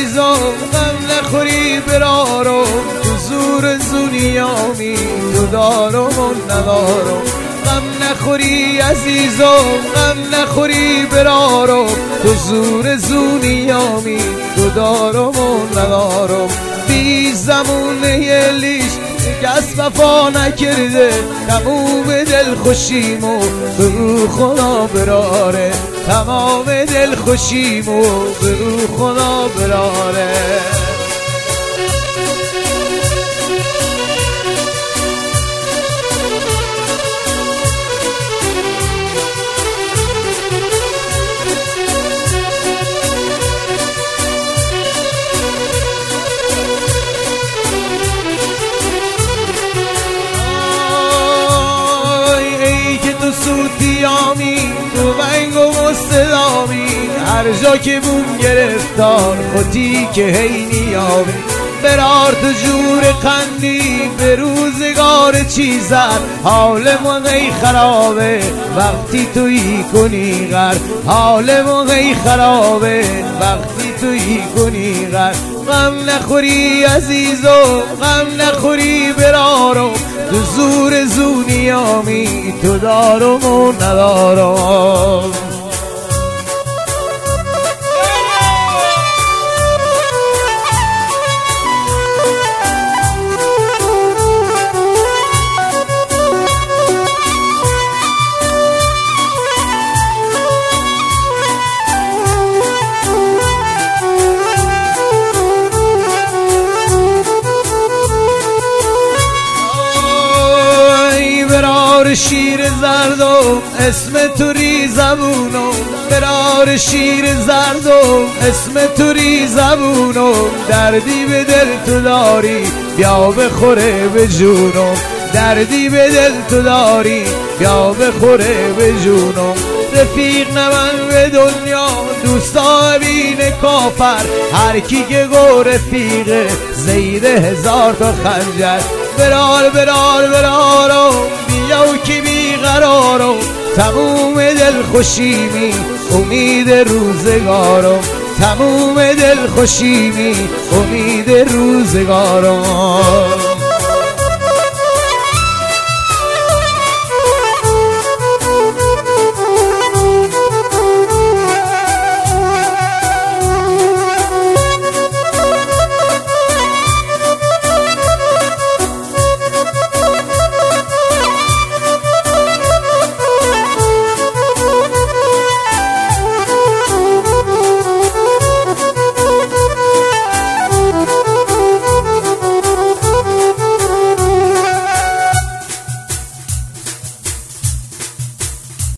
عزیزم غم نخوری برارم، تو زور دنیامی تو دارم و ندارم. غم نخوری عزیزم غم نخوری برارم، تو زور دنیامی تو دارم و ندارم. بی زمونه لیش کس وفا نکرده، تموم دل خوشیمو به خدا براره، تمام دل خوشیمو به خدا براره. سوتیامی تو ونگ و مستدامی، هر جا که بوم گرفتار خودی که هی نیامی. برار تو جور قندی به روزگار چیزد، حال موقعی خرابه وقتی تویی کنی غر، حال موقعی خرابه وقتی تویی کنی غر. غم نخوری عزیزو غم نخوری برارو، تو زور دنیامی تو دارم و ندارم. شیر زردم اسم تو ری زبونم، برار شیر زردم اسم تو ری زبونم. دردی به دل تو داری بیا بخوره به جونم، دردی به دل تو داری بیا بخوره به جونم. رفیق نمن به دنیا دوستا بین کافر، هر کی که گو رفیقه زیر هزار تا خنجر. برار برار برارم بیا که بیقرارم، تموم دل خوشیمی امید روزگارم، تموم دل خوشیمی امید روزگارم.